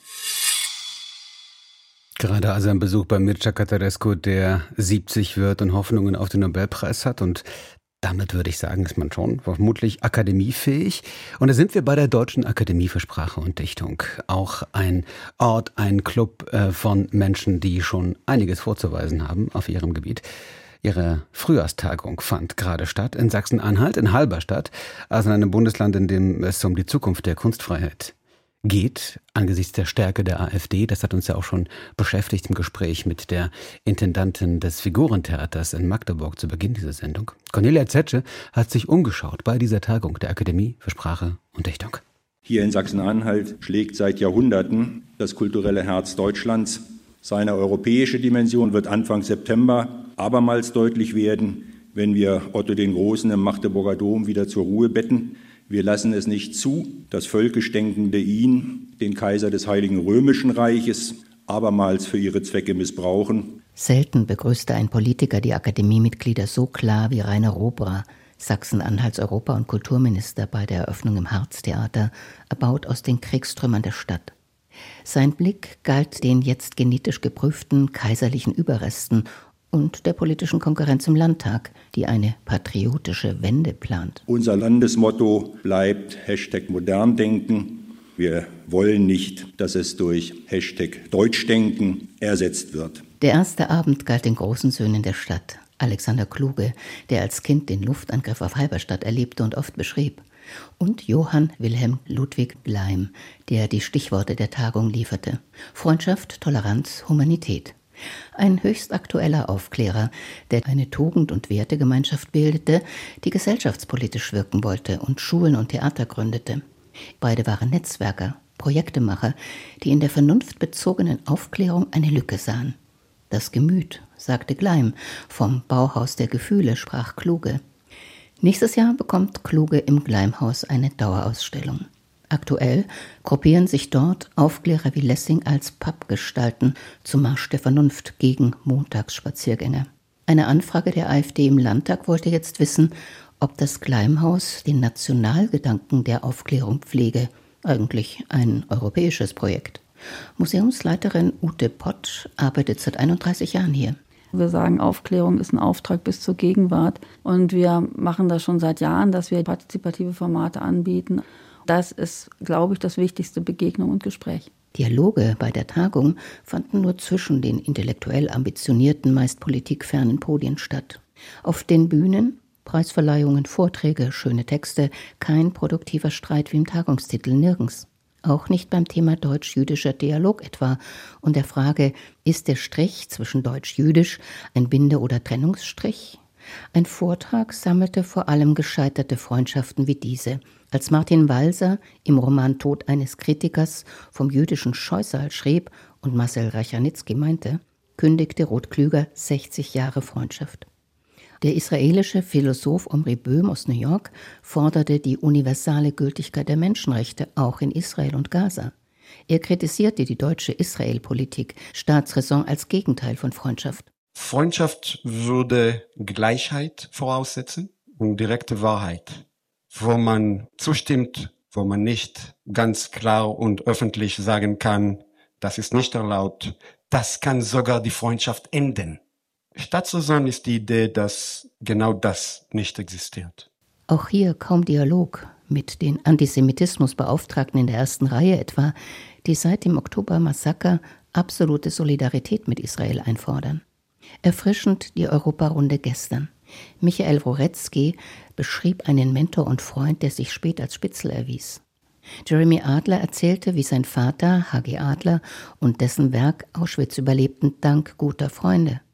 Gerade also ein Besuch bei Mircea Cătărescu, der siebzig wird und Hoffnungen auf den Nobelpreis hat. Und damit würde ich sagen, ist man schon vermutlich akademiefähig. Und da sind wir bei der Deutschen Akademie für Sprache und Dichtung. Auch ein Ort, ein Club äh, von Menschen, die schon einiges vorzuweisen haben auf ihrem Gebiet. Ihre Frühjahrstagung fand gerade statt in Sachsen-Anhalt, in Halberstadt, also in einem Bundesland, in dem es um die Zukunft der Kunstfreiheit geht, angesichts der Stärke der AfD. Das hat uns ja auch schon beschäftigt im Gespräch mit der Intendantin des Figurentheaters in Magdeburg zu Beginn dieser Sendung. Cornelia Zetsche hat sich umgeschaut bei dieser Tagung der Akademie für Sprache und Dichtung. Hier in Sachsen-Anhalt schlägt seit Jahrhunderten das kulturelle Herz Deutschlands. Seine europäische Dimension wird Anfang September abermals deutlich werden, wenn wir Otto den Großen im Magdeburger Dom wieder zur Ruhe betten. Wir lassen es nicht zu, dass Völkischdenkende ihn, den Kaiser des Heiligen Römischen Reiches, abermals für ihre Zwecke missbrauchen. Selten begrüßte ein Politiker die Akademiemitglieder so klar wie Rainer Robra, Sachsen-Anhalts Europa- und Kulturminister, bei der Eröffnung im Harztheater, erbaut aus den Kriegstrümmern der Stadt. Sein Blick galt den jetzt genetisch geprüften kaiserlichen Überresten und der politischen Konkurrenz im Landtag, die eine patriotische Wende plant. Unser Landesmotto bleibt Hashtag modern denken. Wir wollen nicht, dass es durch Hashtag Deutschdenken ersetzt wird. Der erste Abend galt den großen Söhnen der Stadt. Alexander Kluge, der als Kind den Luftangriff auf Halberstadt erlebte und oft beschrieb. Und Johann Wilhelm Ludwig Gleim, der die Stichworte der Tagung lieferte. Freundschaft, Toleranz, Humanität. Ein höchst aktueller Aufklärer, der eine Tugend- und Wertegemeinschaft bildete, die gesellschaftspolitisch wirken wollte und Schulen und Theater gründete. Beide waren Netzwerker, Projektemacher, die in der vernunftbezogenen Aufklärung eine Lücke sahen. Das Gemüt, sagte Gleim, vom Bauhaus der Gefühle sprach Kluge. Nächstes Jahr bekommt Kluge im Gleimhaus eine Dauerausstellung. Aktuell gruppieren sich dort Aufklärer wie Lessing als Pappgestalten zum Marsch der Vernunft gegen Montagsspaziergänger. Eine Anfrage der AfD im Landtag wollte jetzt wissen, ob das Gleimhaus den Nationalgedanken der Aufklärung pflege, eigentlich ein europäisches Projekt. Museumsleiterin Ute Pott arbeitet seit einunddreißig Jahren hier. Wir sagen, Aufklärung ist ein Auftrag bis zur Gegenwart. Und wir machen das schon seit Jahren, dass wir partizipative Formate anbieten. Das ist, glaube ich, das wichtigste, Begegnung und Gespräch. Dialoge bei der Tagung fanden nur zwischen den intellektuell ambitionierten, meist politikfernen Podien statt. Auf den Bühnen Preisverleihungen, Vorträge, schöne Texte, kein produktiver Streit wie im Tagungstitel, nirgends. Auch nicht beim Thema deutsch-jüdischer Dialog etwa und der Frage, ist der Strich zwischen deutsch-jüdisch ein Binde- oder Trennungsstrich? Ein Vortrag sammelte vor allem gescheiterte Freundschaften wie diese. Als Martin Walser im Roman Tod eines Kritikers vom jüdischen Scheusal schrieb und Marcel Reicharnitzky meinte, kündigte Ruth Klüger sechzig Jahre Freundschaft. Der israelische Philosoph Omri Böhm aus New York forderte die universale Gültigkeit der Menschenrechte auch in Israel und Gaza. Er kritisierte die deutsche Israel-Politik, Staatsräson als Gegenteil von Freundschaft. Freundschaft würde Gleichheit voraussetzen und direkte Wahrheit, wo man zustimmt, wo man nicht ganz klar und öffentlich sagen kann, das ist nicht erlaubt, das kann sogar die Freundschaft enden. Staatsräson ist die Idee, dass genau das nicht existiert. Auch hier kaum Dialog mit den Antisemitismusbeauftragten in der ersten Reihe etwa, die seit dem Oktober-Massaker absolute Solidarität mit Israel einfordern. Erfrischend die Europarunde gestern. Michael Wrorecki beschrieb einen Mentor und Freund, der sich spät als Spitzel erwies. Jeremy Adler erzählte, wie sein Vater, H G Adler, und dessen Werk Auschwitz überlebten dank guter Freunde.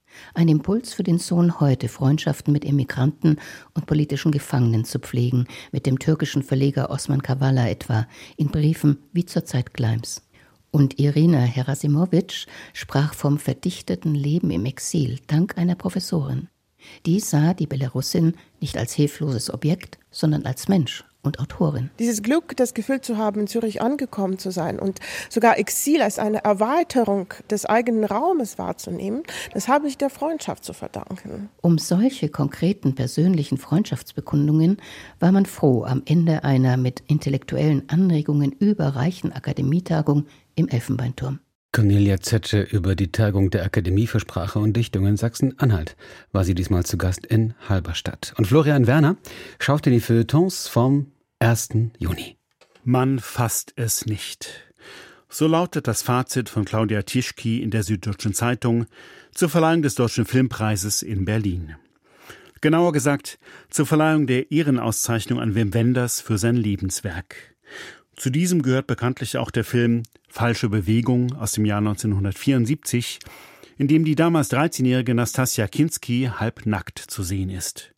Ein Impuls für den Sohn heute, Freundschaften mit Immigranten und politischen Gefangenen zu pflegen, mit dem türkischen Verleger Osman Kavala etwa, in Briefen wie zur Zeit Gleims. Und Irina Herasimowitsch sprach vom verdichteten Leben im Exil, dank einer Professorin. Die sah die Belarusin nicht als hilfloses Objekt, sondern als Mensch und Autorin. Dieses Glück, das Gefühl zu haben, in Zürich angekommen zu sein und sogar Exil als eine Erweiterung des eigenen Raumes wahrzunehmen, das habe ich der Freundschaft zu verdanken. Um solche konkreten persönlichen Freundschaftsbekundungen war man froh am Ende einer mit intellektuellen Anregungen überreichen Akademietagung im Elfenbeinturm. Cornelia Zetsche über die Tagung der Akademie für Sprache und Dichtung in Sachsen-Anhalt war sie diesmal zu Gast in Halberstadt. Und Florian Werner schaut in die Feuilletons vom ersten Juni. Man fasst es nicht. So lautet das Fazit von Claudia Tischki in der Süddeutschen Zeitung zur Verleihung des Deutschen Filmpreises in Berlin. Genauer gesagt, zur Verleihung der Ehrenauszeichnung an Wim Wenders für sein Lebenswerk. Zu diesem gehört bekanntlich auch der Film Falsche Bewegung aus dem Jahr neunzehnhundertvierundsiebzig, in dem die damals dreizehnjährige Nastassja Kinski halbnackt zu sehen ist.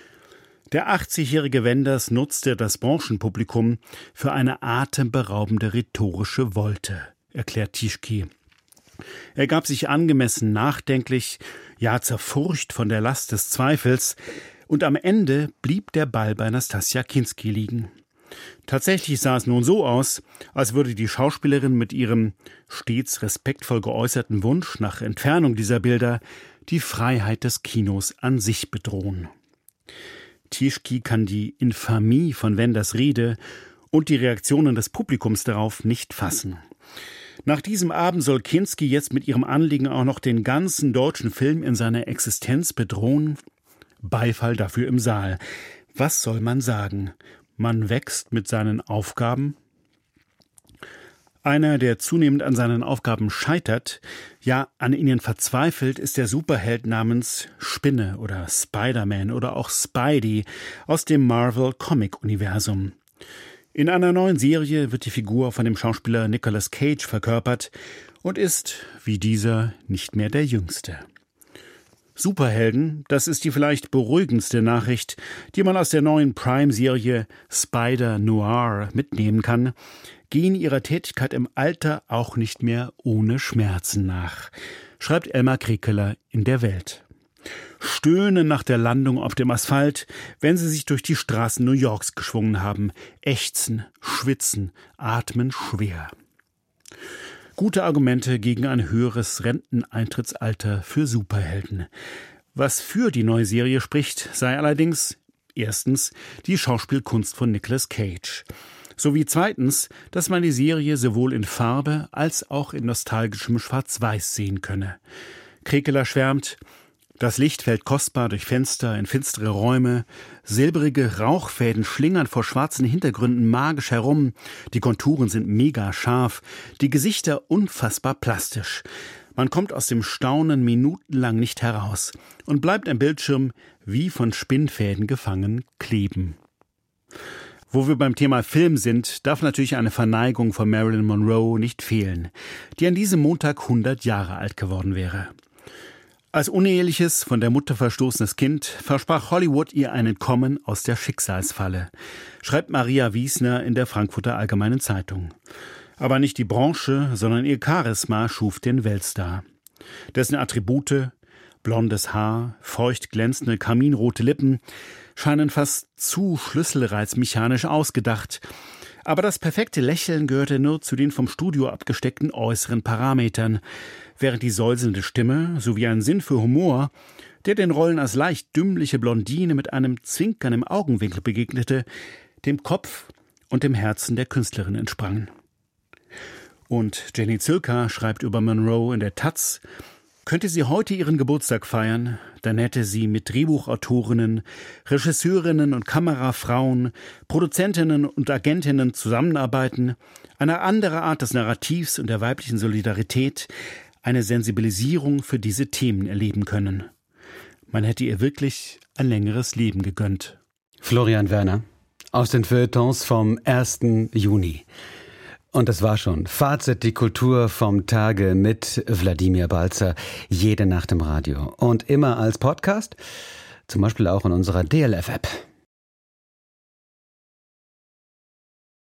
Der achtzigjährige Wenders nutzte das Branchenpublikum für eine atemberaubende rhetorische Wolte, erklärt Tischki. Er gab sich angemessen nachdenklich, ja zerfurcht von der Last des Zweifels, und am Ende blieb der Ball bei Nastassja Kinski liegen. Tatsächlich sah es nun so aus, als würde die Schauspielerin mit ihrem stets respektvoll geäußerten Wunsch nach Entfernung dieser Bilder die Freiheit des Kinos an sich bedrohen. Tischki kann die Infamie von Wenders Rede und die Reaktionen des Publikums darauf nicht fassen. Nach diesem Abend soll Kinski jetzt mit ihrem Anliegen auch noch den ganzen deutschen Film in seiner Existenz bedrohen? Beifall dafür im Saal. Was soll man sagen? Man wächst mit seinen Aufgaben. Einer, der zunehmend an seinen Aufgaben scheitert, ja an ihnen verzweifelt, ist der Superheld namens Spinne oder Spider-Man oder auch Spidey aus dem Marvel-Comic-Universum. In einer neuen Serie wird die Figur von dem Schauspieler Nicolas Cage verkörpert und ist, wie dieser, nicht mehr der Jüngste. Superhelden, das ist die vielleicht beruhigendste Nachricht, die man aus der neuen Prime-Serie Spider Noir mitnehmen kann, gehen ihrer Tätigkeit im Alter auch nicht mehr ohne Schmerzen nach, schreibt Elmar Krekeler in der Welt. Stöhnen nach der Landung auf dem Asphalt, wenn sie sich durch die Straßen New Yorks geschwungen haben, ächzen, schwitzen, atmen schwer. Gute Argumente gegen ein höheres Renteneintrittsalter für Superhelden. Was für die neue Serie spricht, sei allerdings erstens die Schauspielkunst von Nicolas Cage, sowie zweitens, dass man die Serie sowohl in Farbe als auch in nostalgischem Schwarz-Weiß sehen könne. Krekeler schwärmt: Das Licht fällt kostbar durch Fenster in finstere Räume, silbrige Rauchfäden schlingern vor schwarzen Hintergründen magisch herum, die Konturen sind mega scharf, die Gesichter unfassbar plastisch. Man kommt aus dem Staunen minutenlang nicht heraus und bleibt am Bildschirm wie von Spinnfäden gefangen kleben. Wo wir beim Thema Film sind, darf natürlich eine Verneigung von Marilyn Monroe nicht fehlen, die an diesem Montag hundert Jahre alt geworden wäre. Als uneheliches, von der Mutter verstoßenes Kind versprach Hollywood ihr ein Entkommen aus der Schicksalsfalle, schreibt Maria Wiesner in der Frankfurter Allgemeinen Zeitung. Aber nicht die Branche, sondern ihr Charisma schuf den Weltstar. Dessen Attribute, blondes Haar, feucht glänzende kaminrote Lippen, scheinen fast zu schlüsselreizmechanisch ausgedacht. Aber das perfekte Lächeln gehörte nur zu den vom Studio abgesteckten äußeren Parametern, während die säuselnde Stimme sowie ein Sinn für Humor, der den Rollen als leicht dümmliche Blondine mit einem Zwinkern im Augenwinkel begegnete, dem Kopf und dem Herzen der Künstlerin entsprangen. Und Jenny Zilka schreibt über Monroe in der Taz: Könnte sie heute ihren Geburtstag feiern, dann hätte sie mit Drehbuchautorinnen, Regisseurinnen und Kamerafrauen, Produzentinnen und Agentinnen zusammenarbeiten, eine andere Art des Narrativs und der weiblichen Solidarität, eine Sensibilisierung für diese Themen erleben können. Man hätte ihr wirklich ein längeres Leben gegönnt. Florian Werner aus den Feuilletons vom ersten Juni. Und das war schon Fazit, die Kultur vom Tage mit Wladimir Balzer, jede Nacht im Radio und immer als Podcast, zum Beispiel auch in unserer D L F-App.